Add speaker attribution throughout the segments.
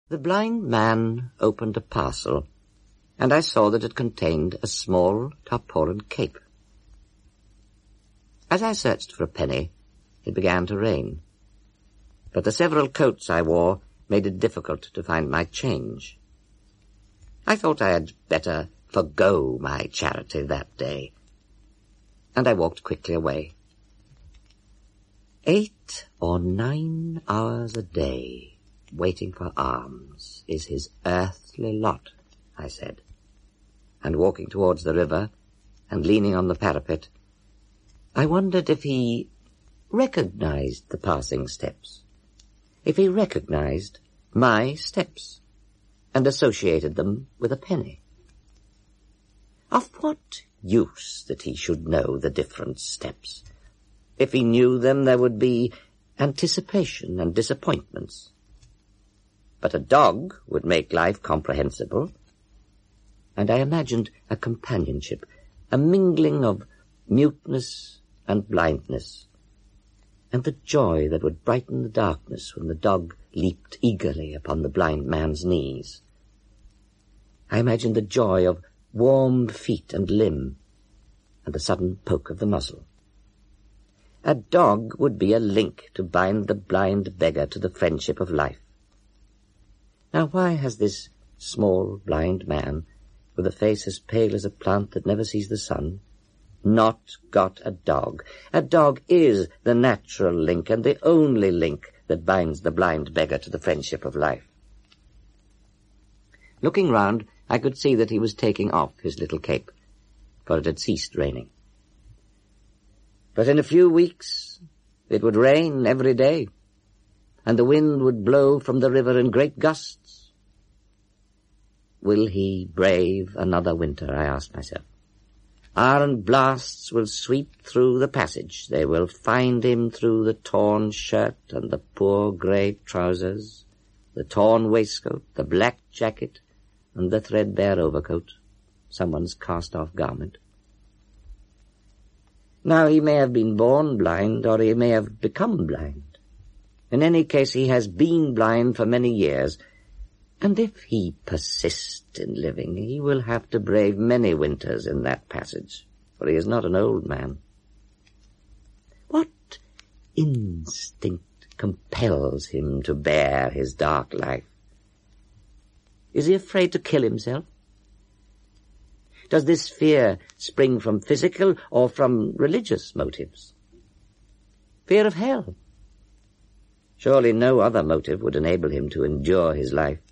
Speaker 1: The blind man opened a parcel, and I saw that it contained a small tarpaulin cape. As I searched for a penny, it began to rain, but the several coats I wore made it difficult to find my change. I thought I had better forgo my charity that day, and I walked quickly away. 8 or 9 hours a day, waiting for alms, is his earthly lot, I said, and walking towards the river and leaning on the parapet, I wondered if he recognized the passing steps, if he recognized my steps and associated them with a penny. Of what use that he should know the different steps? If he knew them, there would be anticipation and disappointments. But a dog would make life comprehensible, and I imagined a companionship, a mingling of muteness and blindness, and the joy that would brighten the darkness when the dog leaped eagerly upon the blind man's knees. I imagined the joy of warm feet and limb, and the sudden poke of the muzzle. A dog would be a link to bind the blind beggar to the friendship of life. Now why has this small blind man, with a face as pale as a plant that never sees the sun, not got a dog? A dog is the natural link and the only link that binds the blind beggar to the friendship of life. Looking round, I could see that he was taking off his little cape, for it had ceased raining. But in a few weeks it would rain every day, and the wind would blow from the river in great gusts. Will he brave another winter, I asked myself. Iron blasts will sweep through the passage. They will find him through the torn shirt and the poor grey trousers, the torn waistcoat, the black jacket, and the threadbare overcoat, someone's cast-off garment. Now, he may have been born blind, or he may have become blind. In any case, he has been blind for many years, and if he persist in living, he will have to brave many winters in that passage, for he is not an old man. What instinct compels him to bear his dark life? Is he afraid to kill himself? Does this fear spring from physical or from religious motives? Fear of hell? Surely no other motive would enable him to endure his life.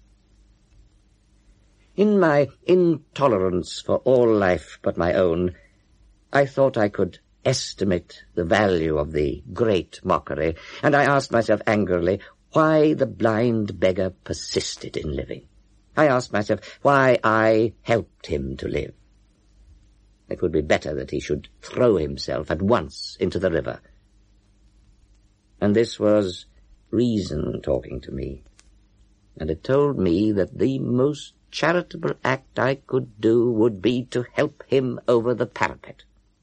Speaker 1: In my intolerance for all life but my own, I thought I could estimate the value of the great mockery, and I asked myself angrily why the blind beggar persisted in living. I asked myself why I helped him to live. It would be better that he should throw himself at once into the river. And this was reason talking to me, and it told me that the most charitable act I could do would be to help him over the parapet.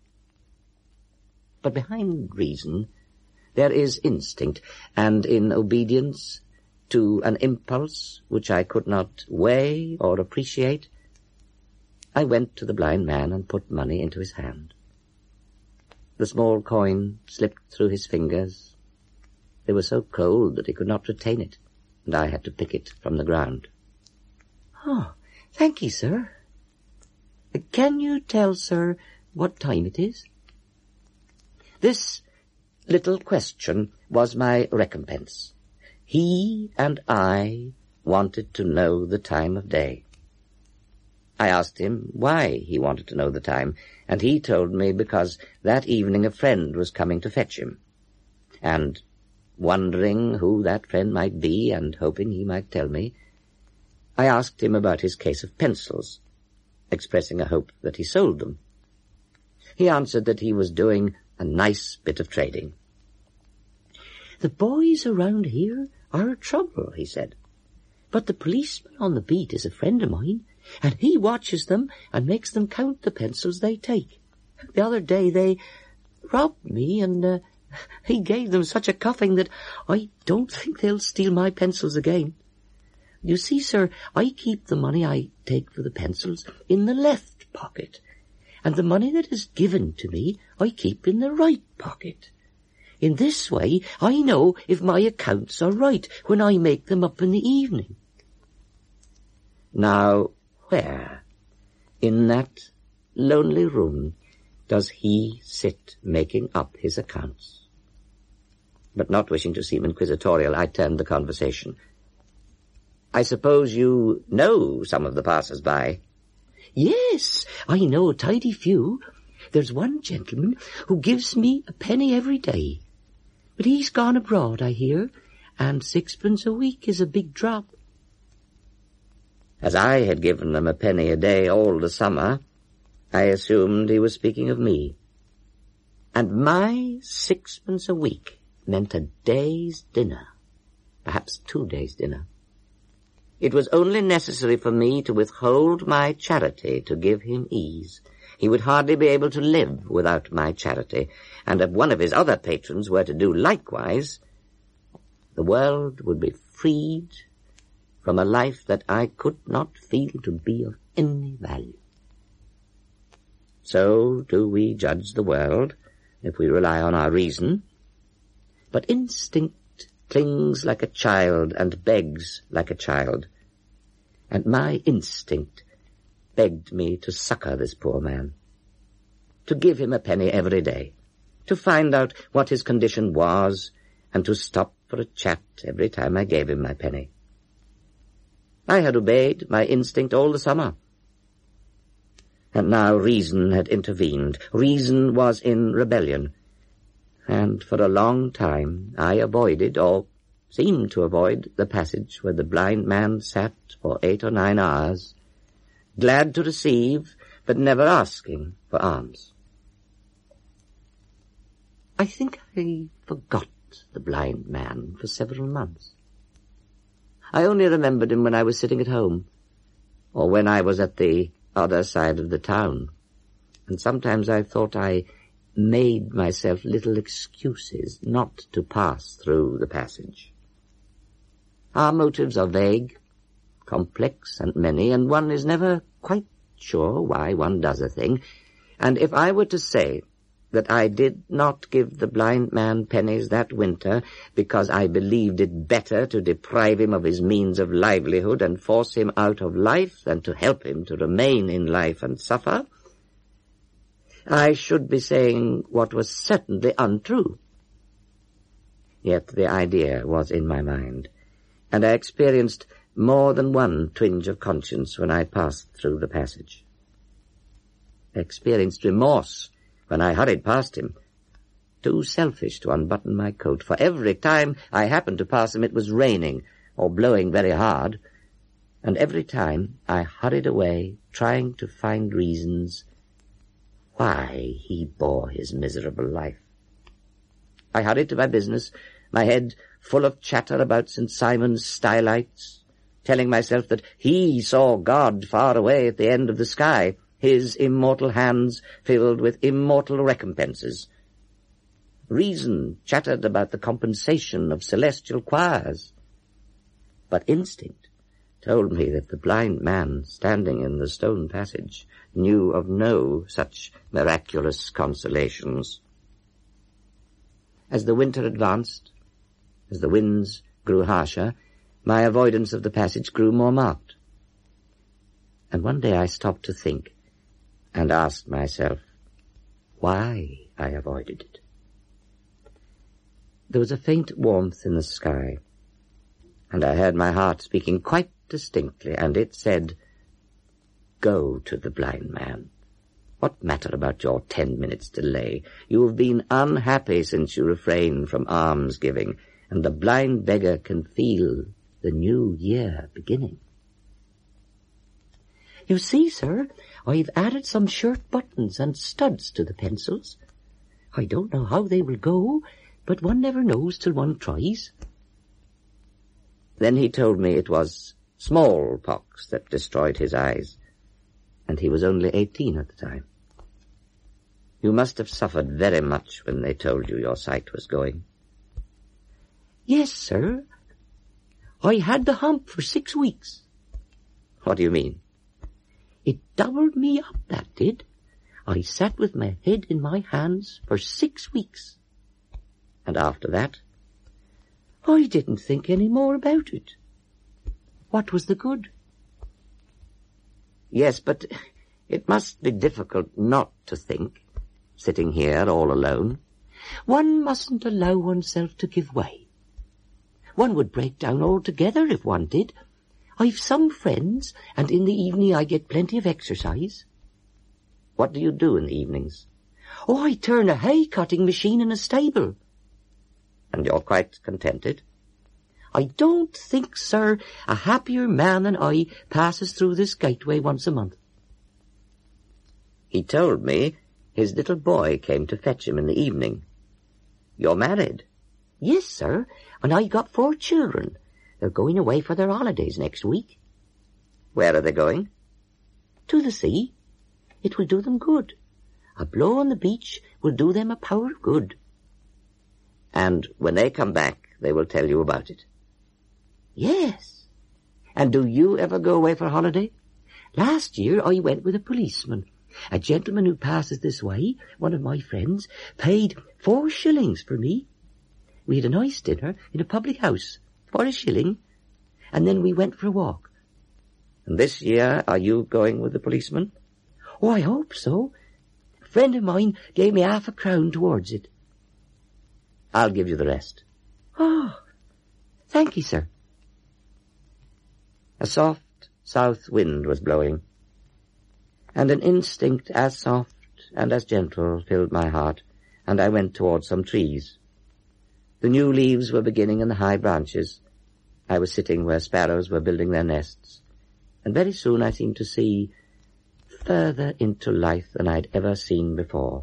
Speaker 1: But behind reason there is instinct, and in obedience to an impulse which I could not weigh or appreciate, I went to the blind man and put money into his hand. The small coin slipped through his fingers. They were so cold that he could not retain it, and I had to pick it from the ground. "Oh, thank you, sir. Can you tell, sir, what time it is?" This little question was my recompense. He and I wanted to know the time of day. I asked him why he wanted to know the time, and he told me because that evening a friend was coming to fetch him. And, wondering who that friend might be and hoping he might tell me, I asked him about his case of pencils, expressing a hope that he sold them. He answered that he was doing a nice bit of trading. "The boys around here are a trouble," he said, "but the policeman on the beat is a friend of mine, and he watches them and makes them count the pencils they take. The other day they robbed me, and he gave them such a cuffing that I don't think they'll steal my pencils again. You see, sir, I keep the money I take for the pencils in the left pocket, and the money that is given to me I keep in the right pocket. In this way, I know if my accounts are right when I make them up in the evening. Now, where, in that lonely room, does he sit making up his accounts? But not wishing to seem inquisitorial, I turned the conversation. I suppose you know some of the passers-by? Yes, I know a tidy few. There's one gentleman who gives me a penny every day. But he's gone abroad, I hear, and 6pence a week is a big drop. As I had given them a penny a day all the summer, I assumed he was speaking of me. And my 6pence a week meant a day's dinner, perhaps 2 days' dinner. It was only necessary for me to withhold my charity to give him ease. He would hardly be able to live without my charity, and if one of his other patrons were to do likewise, the world would be freed from a life that I could not feel to be of any value. So do we judge the world, if we rely on our reason. But instinct clings like a child and begs like a child, and my instinct begged me to succour this poor man, to give him a penny every day, to find out what his condition was, and to stop for a chat every time I gave him my penny. I had obeyed my instinct all the summer, and now reason had intervened. Reason was in rebellion, and for a long time I avoided, or seemed to avoid, the passage where the blind man sat for 8 or 9 hours, glad to receive, but never asking for alms. I think I forgot the blind man for several months. I only remembered him when I was sitting at home, or when I was at the other side of the town, and sometimes I thought I made myself little excuses not to pass through the passage. Our motives are vague, complex, and many, and one is never quite sure why one does a thing, and if I were to say that I did not give the blind man pennies that winter because I believed it better to deprive him of his means of livelihood and force him out of life than to help him to remain in life and suffer, I should be saying what was certainly untrue. Yet the idea was in my mind, and I experienced more than one twinge of conscience when I passed through the passage. I experienced remorse when I hurried past him, too selfish to unbutton my coat, for every time I happened to pass him it was raining or blowing very hard, and every time I hurried away trying to find reasons why he bore his miserable life. I hurried to my business, my head full of chatter about St. Simon's stylites, telling myself that he saw God far away at the end of the sky, his immortal hands filled with immortal recompenses. Reason chattered about the compensation of celestial choirs, but instinct told me that the blind man standing in the stone passage knew of no such miraculous consolations. As the winter advanced, as the winds grew harsher, my avoidance of the passage grew more marked. And one day I stopped to think and asked myself why I avoided it. There was a faint warmth in the sky, and I heard my heart speaking quite distinctly, and it said, "Go to the blind man. What matter about your 10 minutes delay? You have been unhappy since you refrained from alms-giving, and the blind beggar can feel the new year beginning." You see, sir, I've added some shirt buttons and studs to the pencils. I don't know how they will go, but one never knows till one tries. Then he told me it was smallpox that destroyed his eyes, and he was only 18 at the time. You must have suffered very much when they told you your sight was going. Yes, sir.
Speaker 2: I had the hump for 6 weeks.
Speaker 1: What do you mean?
Speaker 2: It doubled me up, that did. I sat with my head in my hands for 6 weeks.
Speaker 1: And after that?
Speaker 2: I didn't think any more about it. What was the good?
Speaker 1: Yes, but it must be difficult not to think, sitting here all alone.
Speaker 2: One mustn't allow oneself to give way. One would break down altogether if one did. I've some friends, and in the evening I get plenty of exercise.
Speaker 1: What do you do in the evenings?
Speaker 2: Oh, I turn a hay-cutting machine in a stable.
Speaker 1: And you're quite contented?
Speaker 2: I don't think, sir, a happier man than I passes through this gateway once a month.
Speaker 1: He told me his little boy came to fetch him in the evening. You're married?
Speaker 2: Yes, sir, and I got 4 children. They're going away for their holidays next week.
Speaker 1: Where are they going?
Speaker 2: To the sea. It will do them good. A blow on the beach will do them a power of good.
Speaker 1: And when they come back, they will tell you about it?
Speaker 2: Yes.
Speaker 1: And do you ever go away for holiday?
Speaker 2: Last year I went with a policeman. A gentleman who passes this way, one of my friends, paid 4 shillings for me. We had a nice dinner in a public house for 1 shilling, and then we went for a walk.
Speaker 1: And this year are you going with the policeman?
Speaker 2: Oh, I hope so. A friend of mine gave me half a crown towards it.
Speaker 1: I'll give you the rest.
Speaker 2: Oh, thank you, sir.
Speaker 1: A soft south wind was blowing, and an instinct as soft and as gentle filled my heart, and I went towards some trees. The new leaves were beginning in the high branches. I was sitting where sparrows were building their nests, and very soon I seemed to see further into life than I'd ever seen before.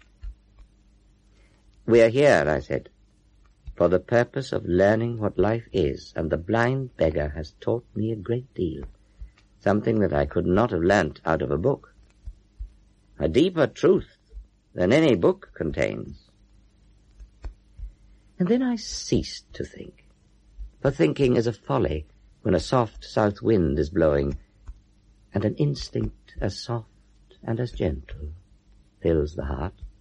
Speaker 1: We are here, I said, for the purpose of learning what life is, and the blind beggar has taught me a great deal, something that I could not have learnt out of a book, a deeper truth than any book contains. And then I ceased to think, for thinking is a folly when a soft south wind is blowing, and an instinct as soft and as gentle fills the heart.